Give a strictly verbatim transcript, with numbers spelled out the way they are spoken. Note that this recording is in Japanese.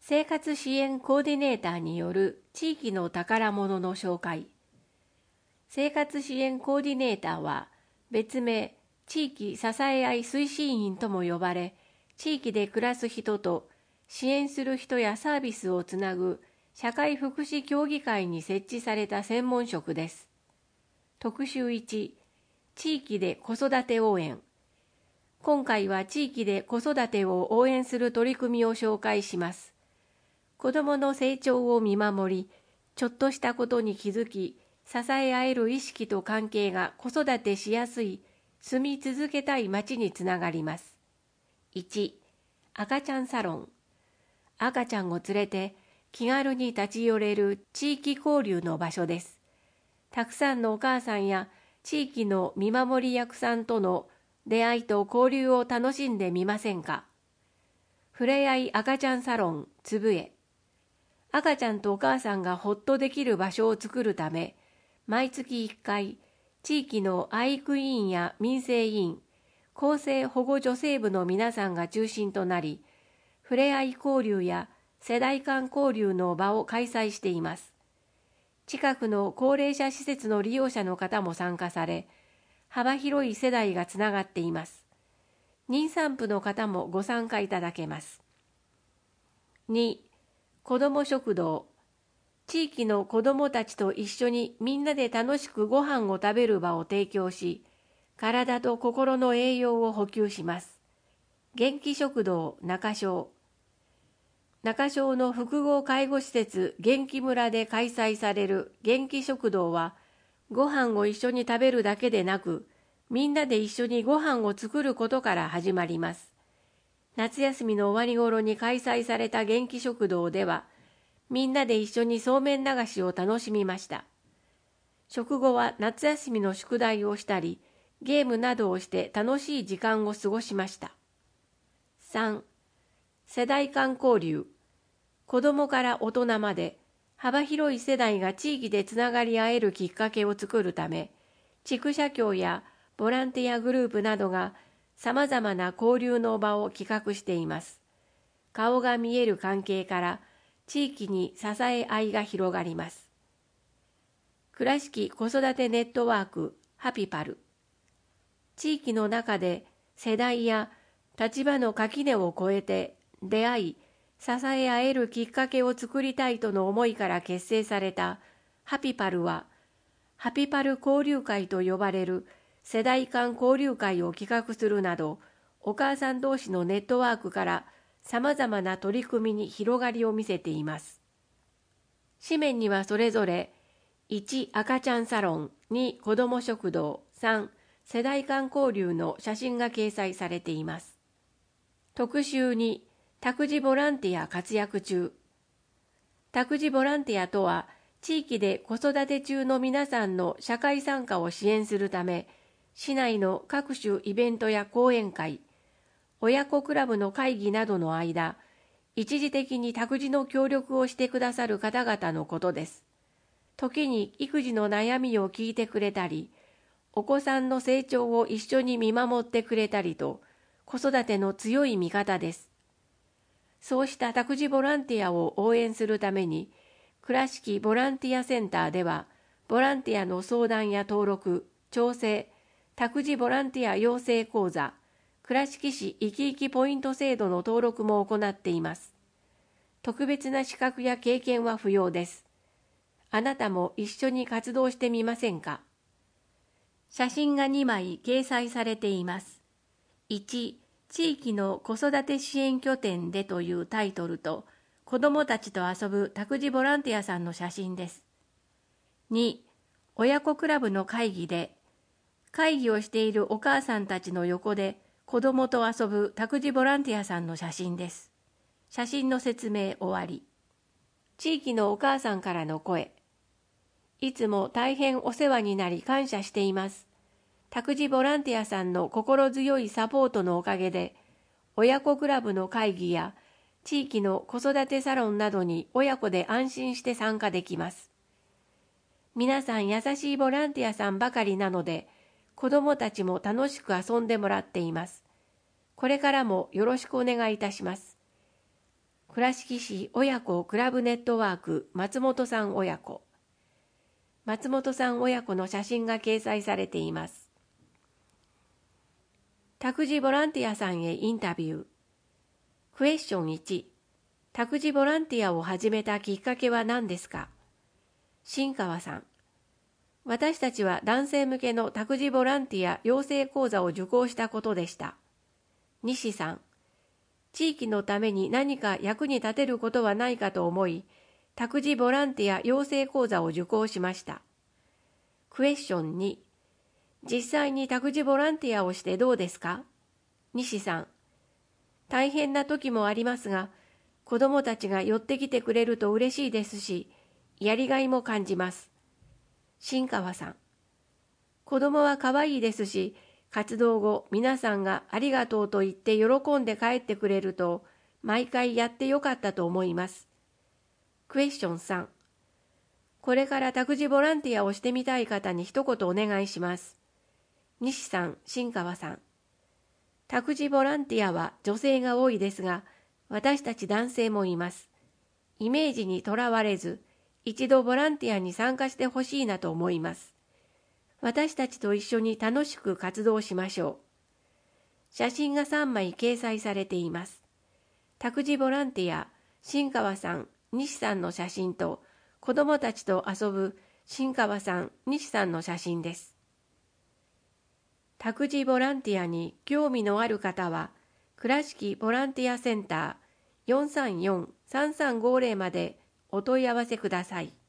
生活支援コーディネーターによる地域の宝物の紹介。生活支援コーディネーターは別名地域支え合い推進員とも呼ばれ、地域で暮らす人と支援する人やサービスをつなぐ社会福祉協議会に設置された専門職です。特集いち、地域で子育て応援。今回は地域で子育てを応援する取り組みを紹介します。子どもの成長を見守り、ちょっとしたことに気づき、支え合える意識と関係が子育てしやすい、住み続けたい街につながります。いち、赤ちゃんサロン。赤ちゃんを連れて気軽に立ち寄れる地域交流の場所です。たくさんのお母さんや地域の見守り役さんとの出会いと交流を楽しんでみませんか。ふれあい赤ちゃんサロンつぶえ。赤ちゃんとお母さんがほっとできる場所を作るため、毎月いっかい、地域の愛育委員や民生委員、厚生保護女性部の皆さんが中心となり、ふれあい交流や世代間交流の場を開催しています。近くの高齢者施設の利用者の方も参加され、幅広い世代がつながっています。妊産婦の方もご参加いただけます。に、子ども食堂。地域の子どもたちと一緒にみんなで楽しくご飯を食べる場を提供し、体と心の栄養を補給します。元気食堂中小。中小の複合介護施設元気村で開催される元気食堂は、ご飯を一緒に食べるだけでなく、みんなで一緒にご飯を作ることから始まります。夏休みの終わり頃に開催された元気食堂では、みんなで一緒にそうめん流しを楽しみました。食後は夏休みの宿題をしたり、ゲームなどをして楽しい時間を過ごしました。さん、世代間交流。子どもから大人まで幅広い世代が地域でつながり合えるきっかけを作るため、地区社協やボランティアグループなどがさまざまな交流の場を企画しています。顔が見える関係から地域に支え合いが広がります。倉敷子育てネットワークハピパル。地域の中で世代や立場の垣根を越えて出会い、支え合えるきっかけを作りたいとの思いから結成されたハピパルは、ハピパル交流会と呼ばれる世代間交流会を企画するなど、お母さん同士のネットワークからさまざまな取り組みに広がりを見せています。紙面にはそれぞれいち赤ちゃんサロン、に子ども食堂、さん世代間交流の写真が掲載されています。特集に託児ボランティア活躍中。託児ボランティアとは、地域で子育て中の皆さんの社会参加を支援するため、市内の各種イベントや講演会、親子クラブの会議などの間、一時的に託児の協力をしてくださる方々のことです。時に育児の悩みを聞いてくれたり、お子さんの成長を一緒に見守ってくれたりと、子育ての強い味方です。そうした託児ボランティアを応援するために、倉敷ボランティアセンターでは、ボランティアの相談や登録、調整、託児ボランティア養成講座、倉敷市いきいきポイント制度の登録も行っています。特別な資格や経験は不要です。あなたも一緒に活動してみませんか。写真がにまい掲載されています。いち、地域の子育て支援拠点でというタイトルと、子どもたちと遊ぶ託児ボランティアさんの写真です。に、親子クラブの会議で、会議をしているお母さんたちの横で子どもと遊ぶ託児ボランティアさんの写真です。写真の説明終わり。地域のお母さんからの声。いつも大変お世話になり感謝しています。託児ボランティアさんの心強いサポートのおかげで、親子クラブの会議や地域の子育てサロンなどに親子で安心して参加できます。皆さん優しいボランティアさんばかりなので、子どもたちも楽しく遊んでもらっています。これからもよろしくお願いいたします。 倉敷市親子クラブネットワーク松本さん親子。松本さん親子の写真が掲載されています。託児ボランティアさんへインタビュー。クエスチョンいち、託児ボランティアを始めたきっかけは何ですか？新川さん、私たちは男性向けの託児ボランティア養成講座を受講したことでした。西さん、地域のために何か役に立てることはないかと思い、託児ボランティア養成講座を受講しました。クエスチョンに、実際に託児ボランティアをしてどうですか？西さん、大変な時もありますが、子どもたちが寄ってきてくれると嬉しいですし、やりがいも感じます。新川さん、子どもは可愛いですし、活動後皆さんがありがとうと言って喜んで帰ってくれると、毎回やってよかったと思います。クエスチョンさん、これから託児ボランティアをしてみたい方に一言お願いします。西さん、新川さん、託児ボランティアは女性が多いですが、私たち男性もいます。イメージにとらわれず、一度ボランティアに参加してほしいなと思います。私たちと一緒に楽しく活動しましょう。写真がさんまい掲載されています。託児ボランティア、新川さん、西さんの写真と、子どもたちと遊ぶ新川さん、西さんの写真です。託児ボランティアに興味のある方は、倉敷ボランティアセンター よんさんよんさんさんごぜろ までお問い合わせください。